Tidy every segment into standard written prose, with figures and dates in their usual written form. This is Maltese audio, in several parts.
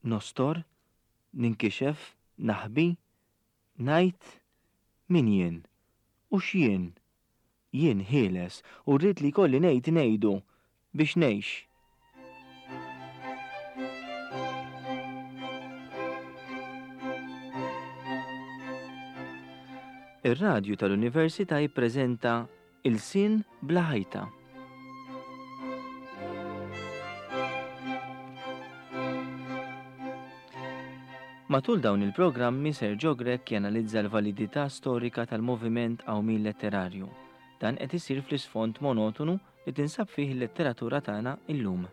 nostor, ninkixef, naħbi, ngħid min jien u x'jien. Jien ħieles u rrid li jkolli ngħid ngħidu biex ngħix. Ir-radju tal-Università jippreżenta Il-Sin bla ħajta. Matul dawn il-programmi Sergio Grek janalizza l-validità storika tal-moviment Awmin letterarju. Dan qed isir fl-isfond monotonu li tinsab fih il-letteratura tagħna illum.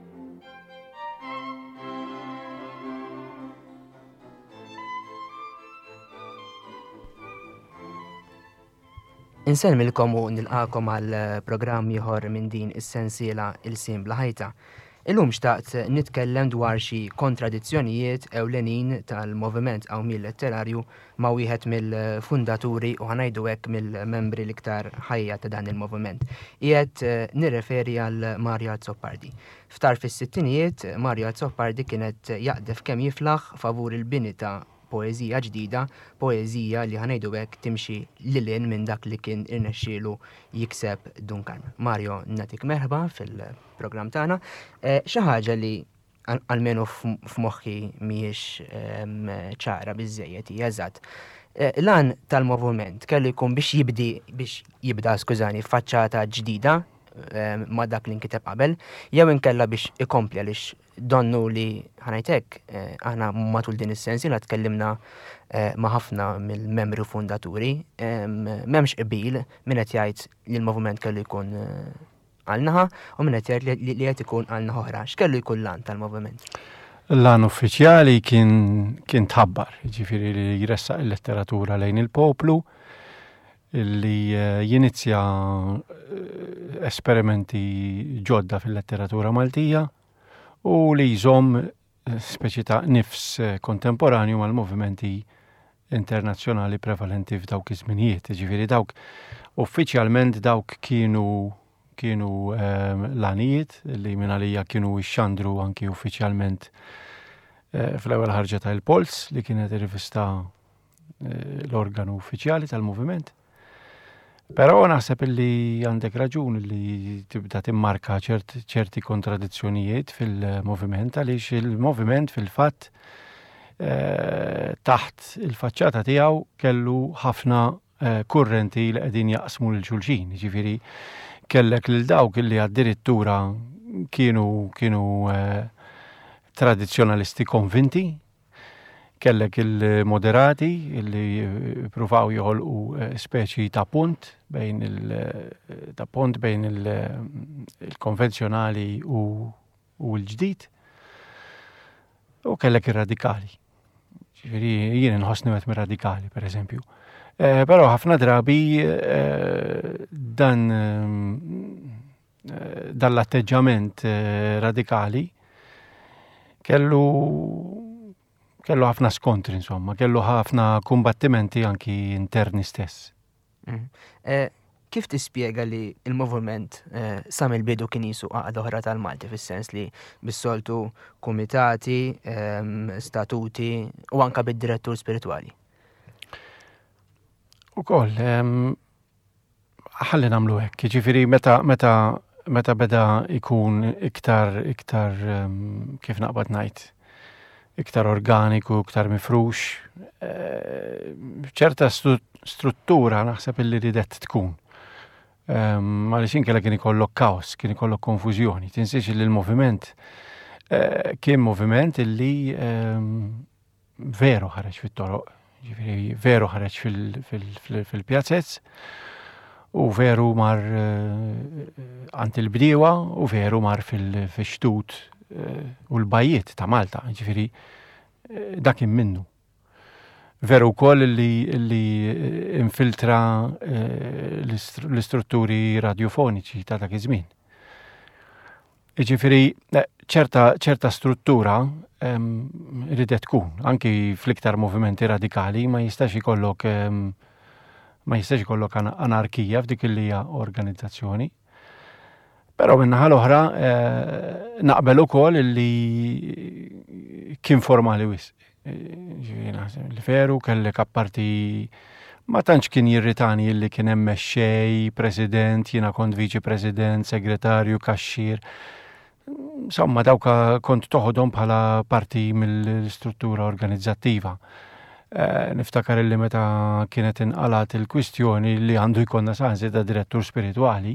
Insellmilkom u nilqakom għal programm ieħor minn din is-sensiela Il-Sin bla ħajta. Illum xtaqt nitkellem dwar xi kontradizzjonijiet ewlenin tal-moviment Awmin letterarju ma' wieħed mill-fundaturi u ħanajdu hekk mill-membri l-iktar ħajja ta' dan il-moviment. Qiegħed nirreferi għal Mario Azzoppardi. Ftar fis-sittinijiet Mario Azzoppardi kienet jaqdef kemm jiflaħ favur il-bini ta' poeżija ġdida, poeżija li ħanejdu hekk timxi lilin minn dak li kien irnexxielu jikseb Duncan. Mario, natik merħba fil-programm tagħna. Xi ħaġa li almenu f'moħħi mhijiex ċara biżżejjed hija eżatt. Lan tal-moviment kellu jkun biex jibda faċċata ġdida ma' dak li nkiteb qabel, jew inkella biex ikompli għaliex donnu li ħanajtek, aħna matul din is-sensiela tkellimna ma' ħafna mill-membri fundaturi, m'hemmx qbil min qed jgħid li l-moviment kellu jkun għal-naħa u min qed jgħid li qed ikun għal-naħa oħra. X'kellu jkun lan tal-moviment? L-lan uffiċjali kien tħabbar, ġifieri li jressaq il-letteratura lejn il-poplu, illi jinizja esperimenti ġodda fil-letteratura Maltija u li jżomm speċi ta' nifs kontemporanju mal-movimenti internazzjonali prevalenti f'dawk iż-żminijiet. Ġifieri dawk uffiċjalment dawk kienu l-għanijiet li minn għalija kienu xxandru anki uffiċjalment fl-ewwel ħarġa ta' Il-Pols li kienet ir-rivista l-organu uffiċjali tal-moviment. Però naħseb li għandek raġun li tibda timmarka ċerti kontradizzjonijiet fil-moviment għaliex il-moviment fil-fatt taħt il-faċċata tiegħu kellu ħafna kurrenti li qegħdin jaqsmu lil xulxin. Ġifieri kellek lil dawk li addirittura kienu tradizzjonalisti konvinti, kellek il-moderati illi pruvaw joħolqu speċi ta' punt bejn il-konvenzjonali u l-ġdid, u kellek ir-radikali. Ġifieri jien inħossni wieħed mir-radikali, pereżempju. Però ħafna drabi dan l-atteġġament radikali kellu ħafna skontri, insomma, kellu ħafna kumbattimenti anki interni stess. Kif tispjega li il-moviment sa mill-bidu kien jisu għaqda oħra tal-Malti fis-sens li bis-soltu kumitati, statuti u anka bid-direttur spiritwali? Ukoll ħalli nagħmlu hekk, jiġifieri meta beda ikun iktar kif naqbad ngħid, iktar organiku, iktar mifrux, ċerta struttura naħseb illi ridet tkun. Għaliex inkella kien ikollok kaos, kien ikollok konfużjoni. Tinsiex li l-moviment kien moviment illi veru ħareġ fit-toroq, ġifieri veru ħareġ fil-pjazzezz u veru mar għand il-bdiewa u veru mar fil-xtut u l-bajjiet ta' Malta, ġifieri dak minnu. Veru wkoll li infiltra l-istrutturi radiofoniċi ta' dak iż-żmien. Ġifieri ċerta struttura ridet tkun, anki fl-iktar movimenti radikali ma jistax ikollok anarkija f'dik li hija organizzazzjoni. Però min-naħa l-oħra naqbel ukoll li kien formali wis. Li veru kellek apparti ma tantx kien jirritani illi kien hemm mexxej, president, jiena kont viċi president, segretarju, kaxxier. Insomma, dawka kont toħodhom bħala parti mill-struttura organizzattiva. Niftakar illi meta kienet inqalat il-kwistjoni li għandu jkollna saħansi ta' direttur spiritwali,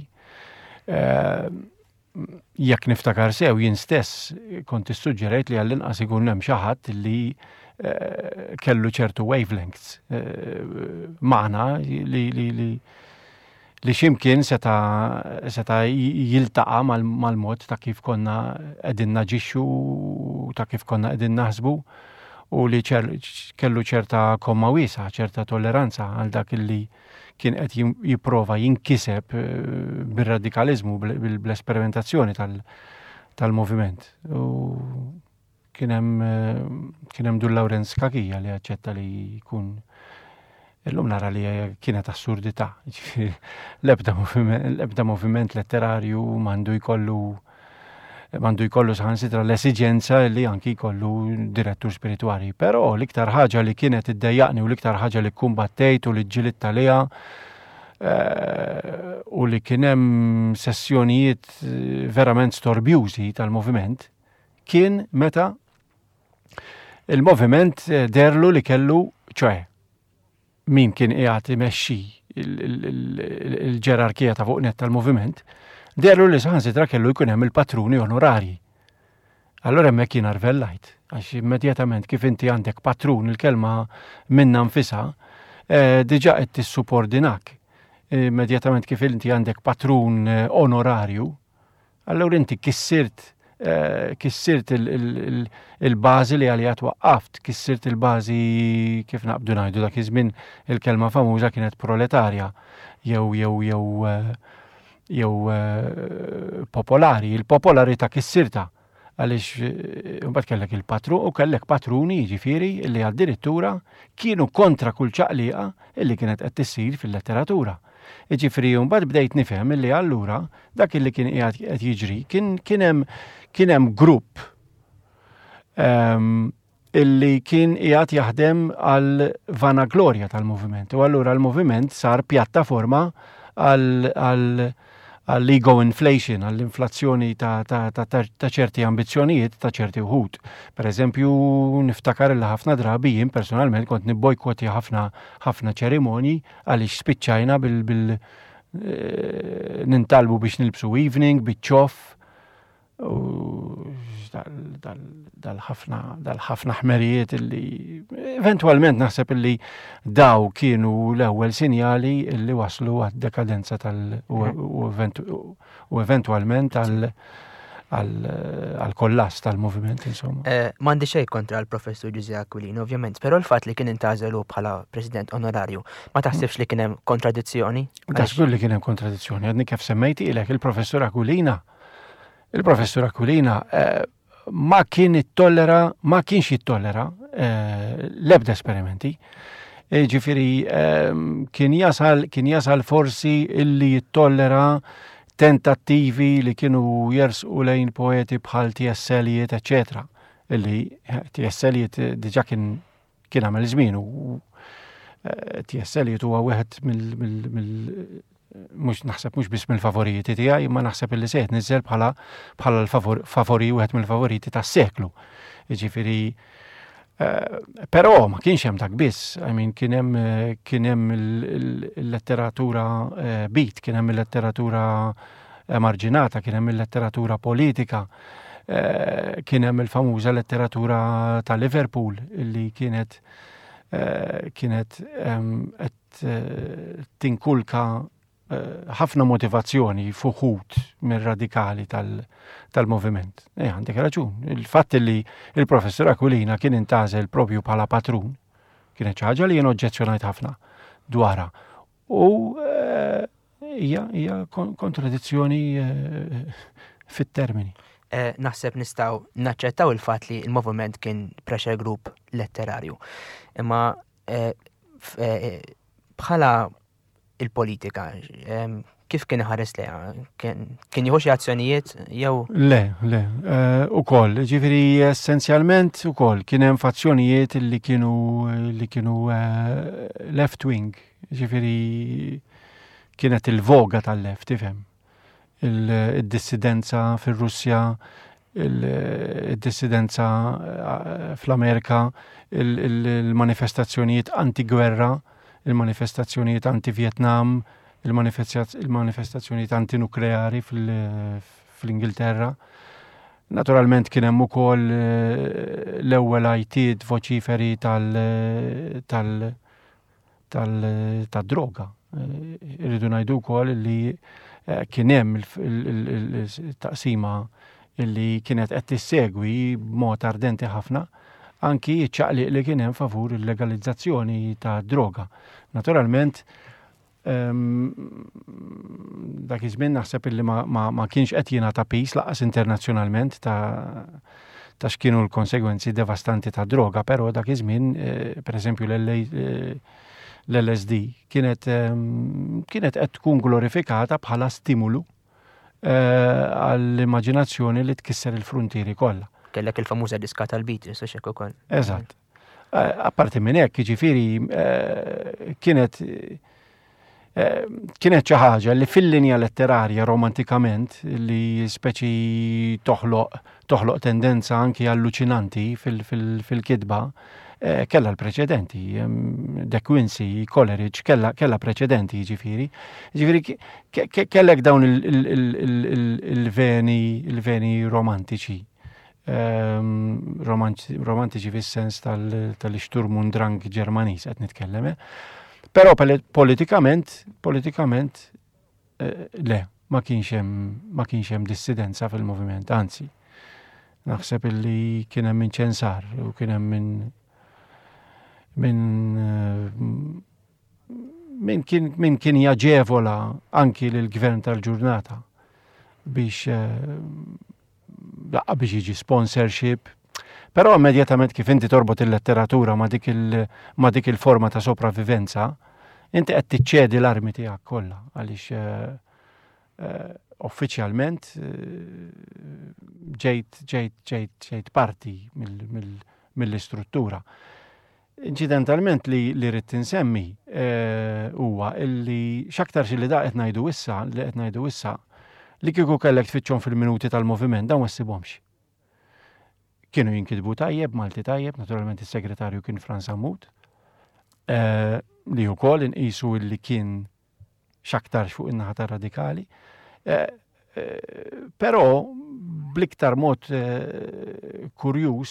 jekk niftakar sew jien stess kont issuġġerejt li għall-inqas ikun hemm xi ħadd li kellu ċertu wavelengths magħna li ximkien seta jiltaqa' mal-mod ta' kif konna qegħdin naġixxu, ta' kif konna qegħdin naħsbu u li kellu ċerta komma wiesa, ċerta tolleranza għal dak li kien qed jipprova jinkiseb bir-radikaliżmu bl-esperimentazzjoni tal-moviment. U kien hemm Dul Lawrence Kakija li aċċetta li jkun illum nara li kienet assurdità. L-ebda moviment letterarju m'għandu jkollu saħansitra l-esiġenza li anki jkollu direttur spiritwali. Però l-iktar ħaġa li kienet iddejjaqni u l-iktar ħaġa li kkumbattejt u li ġġilit talija u li kien hemm sessjonijiet verament storbjużi tal-moviment kien meta il-moviment derlu li kellu ċoe min kien qiegħed imexxi il-ġerarkija ta' fuq net tal-moviment, derlu li saħansitra kellu jkun hemm il-patruni onorarji. Allora hemmhekk jien arvellajt, għax immedjatament kif inti għandek patrun il-kelma minna nfisha, diġà qed tissuppordinak. Immedjatament kif inti għandek patrun onorarju, allura inti kissirt il-bażi li għalija twaqqaft, kissirt il-bażi kif naqbdu ngħidu dak iż-żmien il-kelma famuża kienet proletarja jew popolari, il-popolarità kissirta għaliex mbagħad kellek il-patrun u kellek patruni jiġifieri li għad-dirittura kienu kontra kull ċaqliqa illi kienet qed tissir fil-letteratura. Jiġifieri mbagħad bdejt nifhem illi allura dak illi kien qed jiġri kien hemm grupp illi kien qiegħed jaħdem għal vanaglorja tal-moviment. U allura l-moviment sar pjattaforma għall-ego inflation, għall-inflazzjoni ta' ċerti ambizzjonijiet ta' ċerti uħud. Per eżempju, niftakar li ħafna drabi jien personalment kont nibbojkoti ħafna ċerimonji għaliex spiċċajna nintalbu biex nilbsu evening, biċ-ċoff, u dal-ħafna ħmerijiet illi eventualment naħseb illi daw kienu l-ewwel sinjali illi waslu għad-dekadenza u eventualment għal-kollass tal-moviment insomma. M'għandi xejn kontra l-professur Giuseppe Aquilino, ovvjament, però l-fatt li kien intażel bħala President onorarju, ma taħsibx li kien hemm kontradizzjoni? Taħsbu li kien hemm kontradizzjoni, għadni kif semmejti ilek il-professur Aquilina. Il-professur Aquilina ma kienx jittollera l-ebda esperimenti. Ġifieri kien jasal forsi illi jittollera tentattivi li kienu jersqu lejn poeti bħal T.S. Eliot, eċetera. Illi T.S. Eliot diġà kien għamel żmien u T.S. Eliot huwa wieħed naħseb mhux biss mill-favoriti tiegħi, imma naħseb illi se nizzel bħala l-favori wieħed mill-favoriti tas-seklu. Jiġifieri però ma kienx hemm dak biss, kien hemm il-letteratura beat, kien hemm il-letteratura emarġinata, kien hemm il-letteratura politika, kien hemm il-famuża letteratura ta' Liverpool illi kienet qed tinkulka ħafna motivazzjoni fuħut mir-radikali tal-moviment. Għandek raġun. Il-fatt li il-professur Aquilina kien intażel propju bħala patrun kienet xi ħaġa li jien oġġezzjonajt ħafna dwarha. U hija kontradizzjoni fit-termini. Naħseb nistgħu naċċettaw il-fatt li l-moviment kien pressure group letterarju. Imma bħala il-politika, kif kien ħares leha? Kien jieħu xi azzjonijiet jew? Le, ukoll, ġifieri essenzjalment ukoll kien hemm fazzjonijiet li kienu left wing, ġifieri kienet il-voga tal-left, tifhem. Il-dissidenza fir-Russja, il-dissidenza fl-Amerika, il-manifestazzjonijiet anti-gwerra, il-manifestazzjonijiet anti-Vietnam, il-manifestazzjonijiet antinukleari fl-Ingilterra. Naturalment kien hemm ukoll l-ewwel għajtiet voċiferi tad-droga. Irridu ngħidu wkoll li kien hemm il-taqsima illi kienet qed tissegwi b'mod ardenti ħafna anki ċaqliq li kien hemm favur il-legalizzazzjoni ta' droga. Naturalment dak iż-żmien naħseb illi ma kienx qed jingħata pis laqas internazzjonalment ta' x'kienu l-konsegwenzi devastanti ta' droga, però dak iż-żmien pereżempju l-LSD kienet qed tkun glorifikata bħala stimulu għall-immaġinazzjoni li tkisser il-frontieri kollha. Kellek il-famuża diska tal-Beatles u xekk ukoll. Eżatt. Apparti minn hekk, jiġifieri kienet xi ħaġa li fil-linja letterarja romantikament li speċi toħloq tendenza anki alluċinanti fil-kitba kella l-preċedenti. De Quincey, Coleridge kella preċedenti jiġifieri. Jiġifieri kellek dawn il-veni romantiċi. Romantiċi fis-sens tal-Sturm und Drang Ġermaniż qed nitkellem. Però politikament le, ma kienx hemm dissidenza fil-moviment, anzi. Naħseb illi kien hemm inċensar u kien hemm min kien jaġevola anki lill-gvern tal-ġurnata biex jiġi sponsorship. Però immedjatament kif inti torbot il-letteratura ma dik il-forma ta' sopravivenza, inti qed tiċċedi l-armi tiegħek kollha għaliex uffiċjalment ġejt parti mill-istruttura. Incidentalment li rrid insemmi huwa illi x'aktar li qed ngħidu issa li kieku kellek tfittxhom fil-minuti tal-moviment dawn ma ssibhomx. Kienu jinkitbu tajjeb, Malti tajjeb, naturalment is-segretarju kien Franz Hammut, li wkoll inqisu li kien x'aktar fuq in-naħa tar-radikali. Però bl-iktar mod kurjuż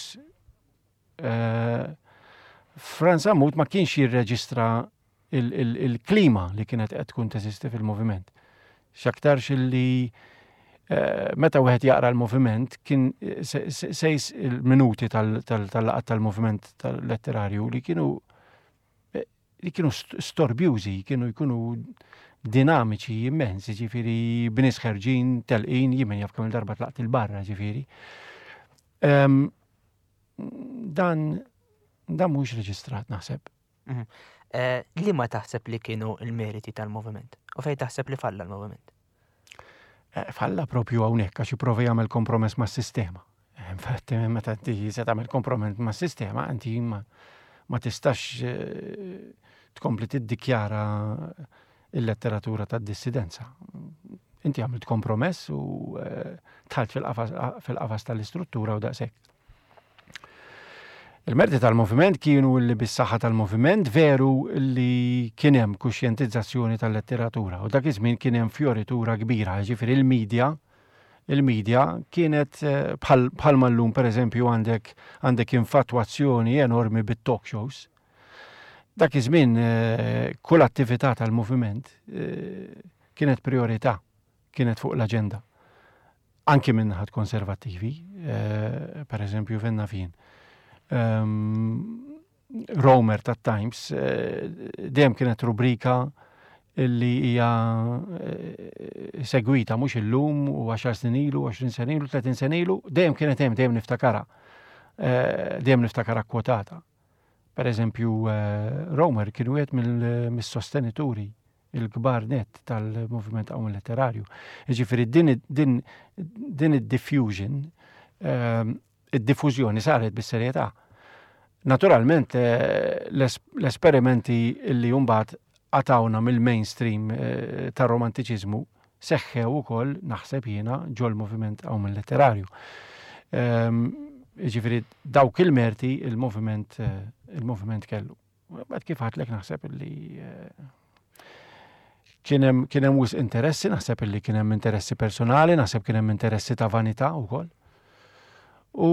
Franz Hammut ma kienx jirreġistra il-klima li kienet qed tkun teżisti fil-moviment. X'aktarx li meta wieħed jaqra l-moviment kien sejs il-minuti tal-laqgħat tal-moviment tal-letterarju li kienu storbjużi, kienu jkunu dinamiċi immensi, ġifieri bnies ħerġin telqin jien jaf kemm il-darba tlaqt il-barra ġifieri. Dan mhux reġistrat naħseb. Li ma taħseb li kienu l-meriti tal-moviment? U fejn taħseb li falla l-moviment? Falla propju hawnhekk għax jipprova jagħmel kompromess mas-sistema. Infatti meta inti se tagħmel kompromess mas-sistema inti ma tistax tkompli tiddikjara il-letteratura tad-dissidenza. Inti għamilt kompromess u tħalt fil-qafas tal-istruttura u daqshekk. Il-merti tal-moviment kienu li bis-saħħa tal-moviment veru li kien hemm kuxjentizzazzjoni tal-letteratura u dak iż-żmien kien hemm fioritura kbira, ġifieri il-medja kienet bħalma llum pereżempju għandek infatwazzjoni enormi bit-talk shows. Dak iż-żmien kull attività tal-moviment kienet priorità, kienet fuq l-aġenda. Anki minn naħat konservattivi, pereżempju fenna fin. Romer ta' Times dejjem kienet rubrika li hija segwita mhux illum u 10 snin ilu, 20 sena ilu, 30 sena ilu, dejjem kienet hemm dejjem niftakara kwotata. Pereżempju Romer kien wieħed mis-sostenituri il-kbar net tal-moviment qawmi letterarju. Jiġifieri din id-diffusion, id-diffużjoni saret bis-serjetà. Naturalment l-esperimenti li mbagħad għatawna mill-mainstream tar-romantiċiżmu seħħew ukoll naħseb jiena ġol moviment qawmi letterarju. Jiġifieri dawk il-merti il-moviment kellu. Bad kif għatlek naħseb li kien hemm wisq interessi, naħseb li kien hemm interessi personali, naħseb kien hemm interessi ta' vanità wkoll. U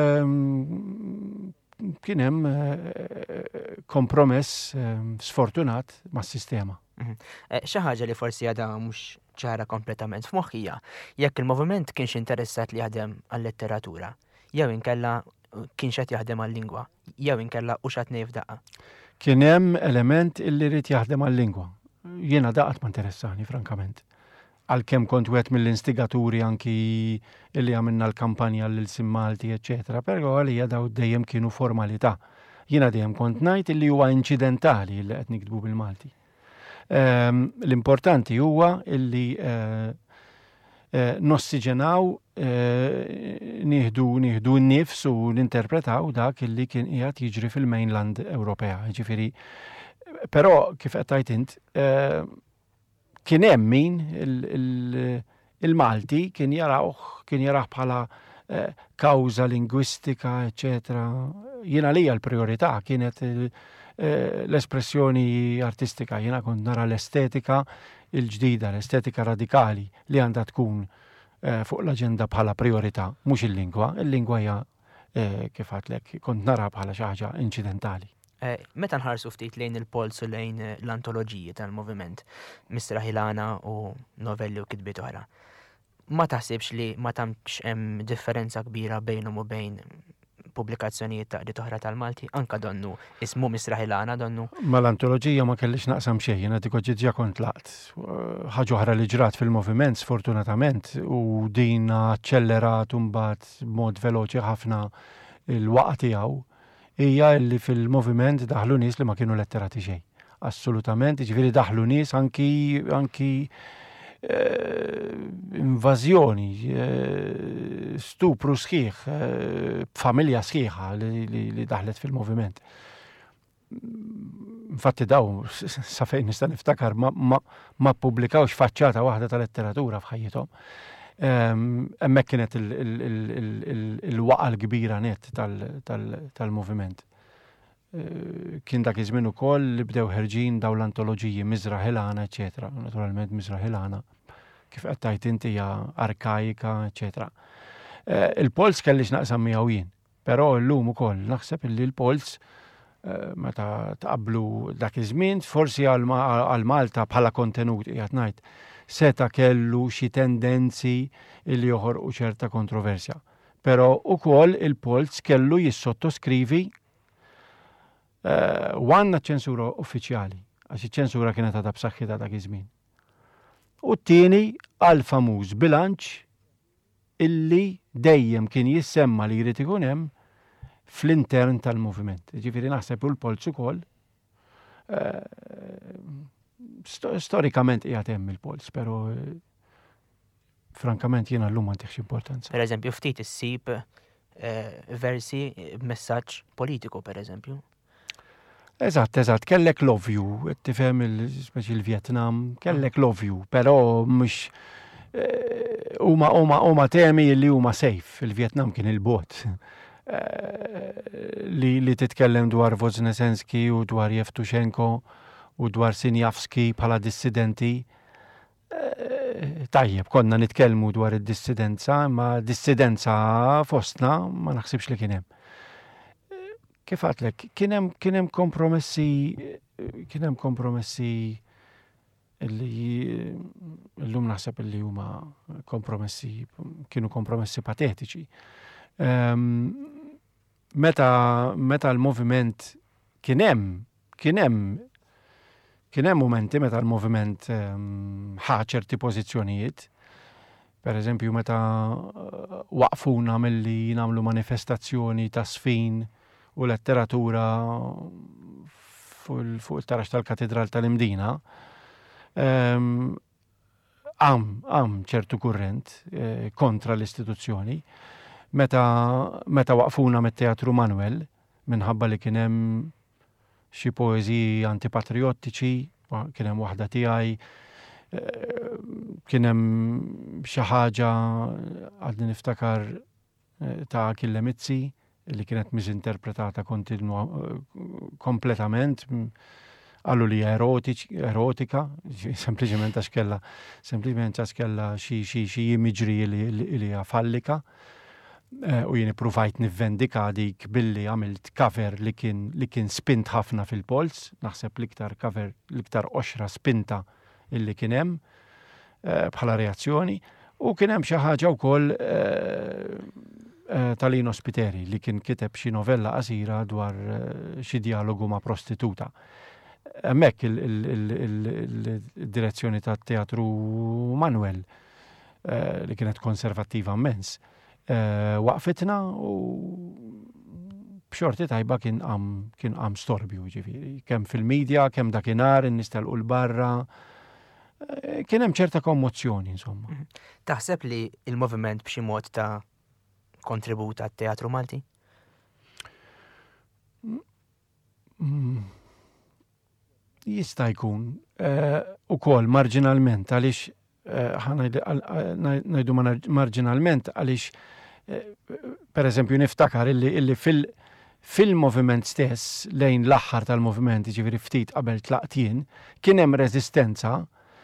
kien hemm kompromess sfortunat mas-sistema. Xi ħaġa li forsi għadha mhux ċara kompletament f'moħħija, jekk il-moviment kienx interessat li jaħdem għal-letteratura, jew inkella kienx qed jaħdem għal-lingwa, jew inkella u x'għad ngħid f'daqqa. Kien hemm element illi rid jaħdem għal-lingwa. Jiena daqat ma interessani, frankament. Għalkemm kont wieħed mill-instigaturi anki illi għamilna l-kampanja l-Sim Malti, eċetera, però għalija daw dejjem kienu formalità. Jiena dejjem kont ngħid illi huwa inċidentali li qed nikdbu bil-Malti. L-importanti huwa illi nossiġenaw, nieħdu n-nifs u ninterpretaw dak illi kien qiegħed jiġri fil-mainland Ewropea. Ġifieri, però kif qed tgħid int, kien hemm min il-Malti kien jarah bħala kawża lingwistika, eċetera. Jiena lija l-priorità kienet l-espressjoni artistika. Jiena kont nara l-estetika il-ġdida, l-estetika radikali li għandha tkun fuq l-aġenda bħala priorità, mhux il-lingwa. Il-lingwa hija kif għadlek kont nara bħala xi ħaġa inċidentali. Meta nħarsu ftit lejn il-Pols u lejn l-antoloġiji tal-moviment, Misra Ħilana u novelli u kitbiet oħra, ma taħsibx li ma tantx hemm differenza kbira bejnhom u bejn pubblikazzjonijiet ta' qriet oħra tal-Malti, anke donnu ismu Misra Ħilana donnu? Ma l-antoloġija ma kellix naqsam xejn, jiena dik ġiġja kont laqt. Ħaġa oħra li ġrat fil-moviment sfortunatament u din aċċellerat mbagħad b'mod veloċi ħafna il-waqgħa tiegħu hija li fil-moviment daħlu nies li ma kienu letterati xejn. Assolutament, ġifieri daħlu nies anki invażjoni, stupru sħiħ, familja sħiħa li daħlet fil-moviment. Infatti daw, sa fejn nista' niftakar, ma ppubblikawx faċċata waħda ta' letteratura f'ħajjithom. Hemmhekk kienet il-waqa l-kbira net tal-moviment. Kien dak iż-żmien ukoll li bdew ħerġin daw l-antoloġiji Misra Ħilana, eċetera. Naturalment Misra Ħilana kif qed tgħid inti hija arkaika, eċetera. Il-Pols kellix naqsam miegħu jien, però llum ukoll naħseb illi l-Pols meta tqabblu dak iż-żmien forsi għal Malta bħala kontenut qiegħed ngħid seta' kellu xi tendenzi li joħorqu ċerta kontroversja. Però ukoll il-Pols kellu jissottoskrivi għandna ċensura uffiċjali, għax iċ-ċensura kienet għadha b'saħħitha dak iż-żmien. U t-tieni għal famuż bilanċ illi dejjem kien jissemma li jrid ikun hemm fl-intern tal-moviment. Ġifieri naħseb u l-Pols ukoll storikament qiegħed hemm il-Pols, però frankament jiena llum ma ntiħx importanza. Pereżempju ftit issib versi b'messaġġ politiku pereżempju. Eżatt, kellek love you, tifhem speċi il-Vjetnam, kellek love you, però mhux huma temi li huma safe, il-Vjetnam kien il-bot. Li titkellem dwar Voznesenski u dwar Jevtushenko u dwar Sinjavski bħala dissidenti. Tajjeb, konna nitkellmu dwar id-dissidenza, ma dissidenza fostna ma naħsibx li kien hemm. Kif għatlek, kien hemm kompromessi illi llum naħseb illi huma kienu kompromessi patetiċi. Meta l-moviment kien hemm momenti meta l-moviment ħa ċerti pożizzjonijiet. Per eżempju, meta waqfuna milli nagħmlu manifestazzjoni ta' sfin u letteratura fuq il-tarax tal-Katedral tal-Imdina, ċertu kurrent kontra l-istituzzjoni. Meta waqfuna mit-Teatru Manuel minħabba li kien hemm xi poeżiji antipatriottiċi, kien hemm waħda tiegħi, kien hemm xi ħaġa għadni niftakar ta' Killemizzi li kienet miżinterpretata kompletament, għallu li erotika, sempliċement għax kella xi imaġri li fallika. U jien provajt nivvendika dik billi għamilt cover li kien spint ħafna fil-Pols, naħseb l-iktar cover, l-iktar oxra spinta illi kien hemm bħala reazzjoni, u kien hemm xi ħaġa wkoll tal-Lino Spiteri li kien kiteb xi novella qasira dwar xi dialogu ma' prostituta. Hemmhekk il-direzzjoni tat-Teatru Manuel li kienet konservattiva immens. Waqfitna u b'xorti tajba kien qam storbju ġifieri, kemm fil-medja, kemm dakinhar in-nies telqu l-barra, kien hemm ċerta kommozzjoni insomma. Taħseb li il-moviment b'xi mod ta' kontribut għat-teatru Malti? Jista' jkun ukoll marġinalment għaliex ngħidu marġinalment għaliex pereżempju niftakar illi fil-moviment stess lejn l-aħħar tal-moviment, ġifieri ftit qabel tlaqt jien, kien hemm reżistenza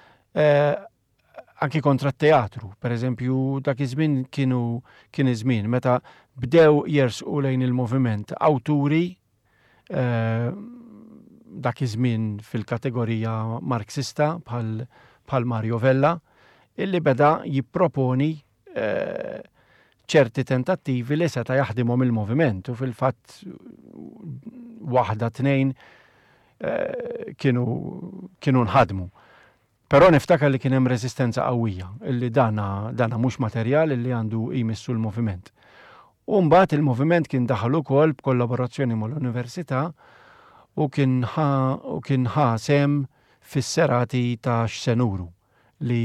anki kontra t-teatru. Pereżempju dak iż-żmien kien iż-żmien meta bdew jersqu lejn il-moviment awturi dak iż-żmien fil-kategorija marxista bħal Mario Vella, illi beda jipproponi ċerti tentattivi li seta' jaħdimhom il-moviment u fil-fatt waħda tnejn kienu nħadmu. Però niftakar li kien hemm reżistenza qawwija, illi dana mhux materjal illi għandu jmissu l-moviment. U mbagħad il-moviment kien daħal ukoll b'kollaborazzjoni mal-Università u kien ħasem fis-serati ta' x'senuru li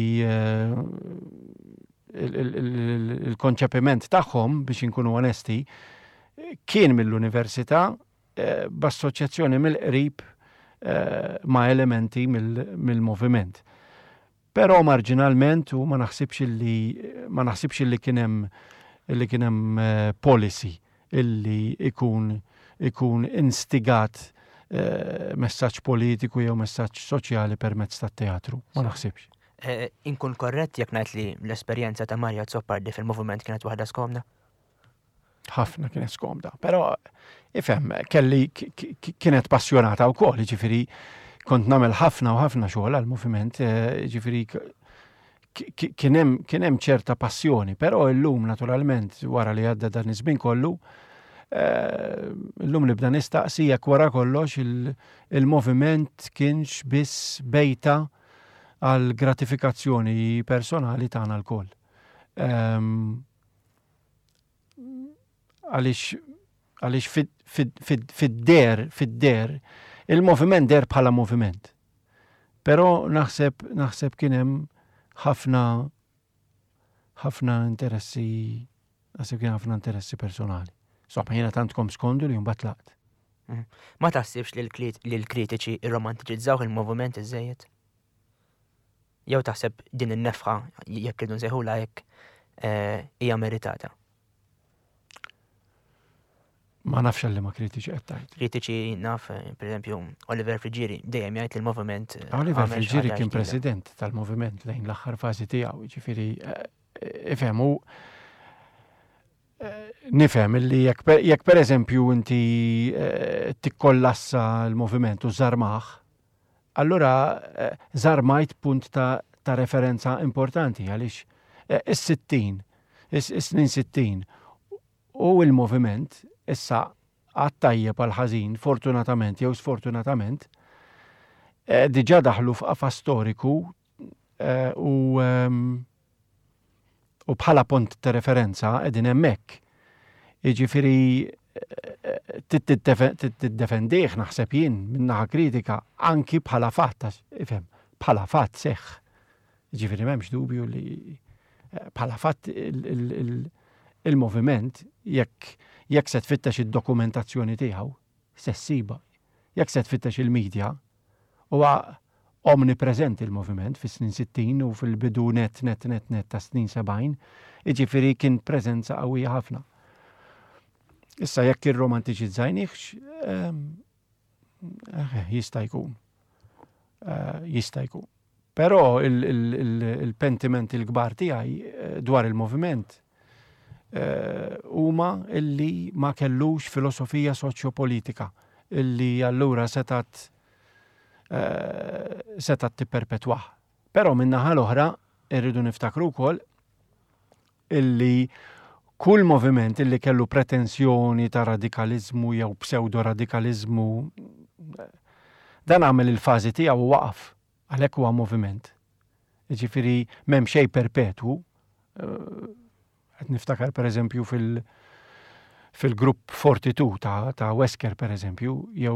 il-konċepiment tagħhom biex inkunu onesti kien mill-Università b'assoċjazzjoni mill-qrib ma' elementi mill-moviment. Però marġinalment u ma naħsibx li kien hemm policy illi ikun instigat messaġġ politiku jew messaġġ soċjali permezz tat-teatru, ma naħsibx. Inkun korrett jekk ngħid li l-esperjenza ta' Marja Zoppardi fil-moviment kienet waħda skomda? Ħafna kienet skomda, però ifhem kienet passjonata wkoll, ġifieri kont nagħmel ħafna u ħafna xogħol għall-moviment, ġifieri kien hemm ċerta passjoni, però llum naturalment wara li għadda dan iż-żmien kollu, llum nibda nistaqsi jekk wara kollox il-moviment kienx biss bejta għal gratifikazzjoni personali tagħna l-koll. Għaliex fid-der il-moviment der bħala moviment. Però naħseb kien hemm ħafna interessi personali. Somma jiena tantkom skondu li mbagħad tlaqt. Ma taħsibx li l-kritiċi irromantiċizzaw il-moviment iżejjed? Jew taħseb din in-nefħa jekk irdu nsejħula hekk hija meritata? Ma nafx li ma kritiċi qed tgħid. Kritiċi naf, pereżempju, Oliver Frigieri dejjem jgħid li l-moviment. Oliver Frigieri kien president tal-moviment lejn l-aħħar fażi tiegħu, ġifieri ifhem nifhem li jekk pereżempju inti tikkollassa l-moviment u żarmah, allura żarmajt punt ta' referenza importanti għaliex is-snin 60 u l-moviment issa għat-tajjeb għal ħażin fortunatament jew sfortunatament diġà daħlu f'qafas storiku u bħala punt ta' referenza qegħdin hemmhekk. Jiġifieri tiddefendih naħseb jien min-naħa kritika anki bħala fatt, ifhem, bħala fatt seħħ. Ġifieri m'hemmx dubju li bħala fatt il-moviment jekk se tfittex id-dokumentazzjoni tiegħu se ssiba. Jekk se tfittex il-medja huwa omnipreżenti il-moviment fis-snin 60 u fil-bidu net ta' snin 70, jiġifieri kien preżenza qawwija ħafna. Issa jekk irromantiċizzajniehx jista' jkun. Jista' jkun. Però il-pentiment il-kbar tiegħi dwar il-moviment huma illi ma kellux filosofija soċjopolitika illi allura setat tipperpetwah. Però min-naħa l-oħra irridu niftakru wkoll illi kull moviment illi kellu pretenzjoni ta' radikalizmu jew pseudo-radikalizmu dan għamel il-fażi tiegħu waqaf għalhekk huwa moviment. Jiġifieri m'hemm xejn perpetwu. Qed niftakar pereżempju fil-grupp 42 ta' Wesker pereżempju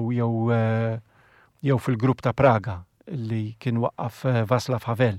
jew fil-grupp ta' Praga li kien waqqaf Václav Havel.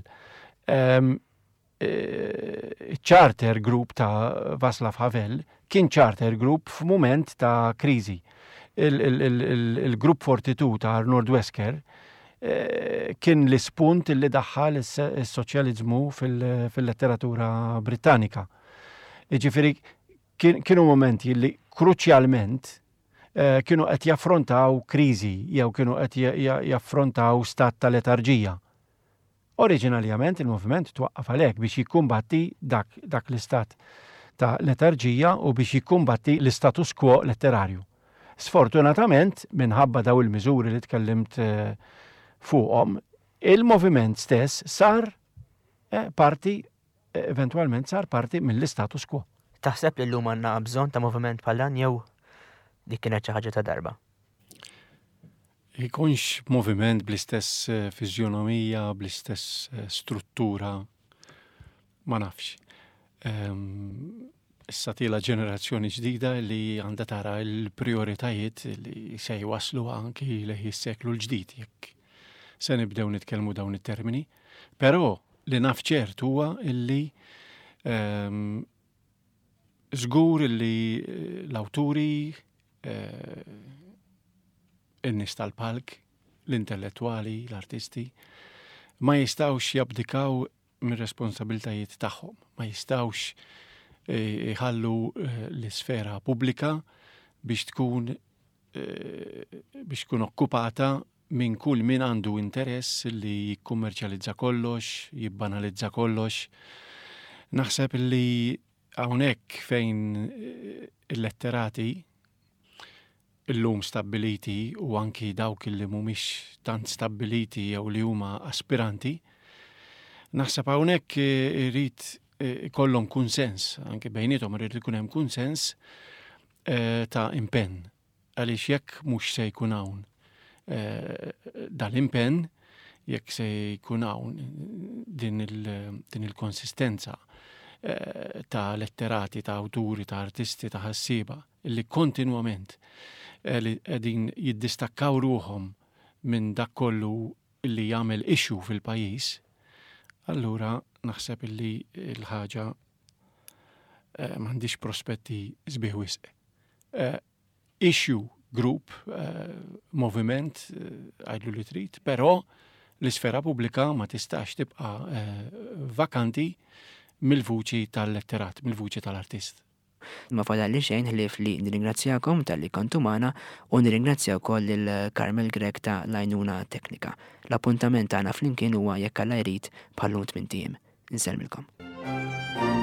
Charter group ta' Václav Havel kien charter group f'mument ta' kriżi. Il-grupp 42 ta' Arnold Wesker kien l-ispunt li daħħal is-soċjaliżmu fil-letteratura Britannika. Jiġifieri kienu momenti li kruċjalment kienu qed jaffrontaw kriżi jew kienu qed jaffrontaw stat ta' letarġija. Oriġinarjament il-moviment twaqqaf għalhekk biex jikkumbatti dak l-istat ta' letarġija u biex jikkumbatti l-status quo letterarju. Sfortunatament, minħabba daw il-miżuri li tkellimt fuqhom, il-moviment stess sar parti, eventwalment sar parti mill-status quo. Taħseb li llum għandna bżonn ta' moviment bħal dan jew dik kienet xi ħaġa ta' darba? Jkunx moviment bl-istess fiżjonomija, bl-istess struttura, ma nafx. Issa tila ġenerazzjoni ġdida li għandha tara l-prioritajiet li se jwaslu anki lejn is-seklu l-ġdid jekk se nibdew nitkellmu dawn it-termini. Però li naf ċert huwa illi żgur illi l-awturi in-nies tal-palk, l-intellettwali, l-artisti ma jistgħux jabdikaw mir-responsabiltajiet tagħhom, ma jistgħux iħallu l-isfera pubblika biex tkun okkupata minn kull min għandu interess li jikkummerċjalizza kollox, jibbanalizza kollox. Naħseb li hawnhekk fejn il-letterati illum stabiliti u anki dawk li mhumiex tant stabiliti jew li huma aspiranti, naħseb hawnhekk irid ikollhom kunsens, anke bejniethom irid ikun hemm kunsens ta' impenn. Għaliex jekk mhux se jkun hawn dal-impenn, jekk se jkun hawn din il-konsistenza ta' letterati, ta' awturi, ta' artisti, ta' ħassieba illi kontinwament li qegħdin jiddistakkaw ruhom minn dak kollu illi jagħmel issue fil-pajjiż, allura naħseb illi l-ħaġa m'għandix prospetti sbieħ wisq. Issue, group, moviment, għajdu li trid, però l-isfera pubblika ma tistax tibqa' vakanti mill-vuċi tal-letterat, mill-vuċi tal-artist. Ma fadalli xejn ħlief li nirringrazzjakom tal-li kontu magħna u nirringrazzja wkoll il-Karmel Grek ta' l-għajnuna teknika. L-appuntament tagħna flimkien huwa jekk Alla jrid bħal-lut minn tim. Inselmilkom.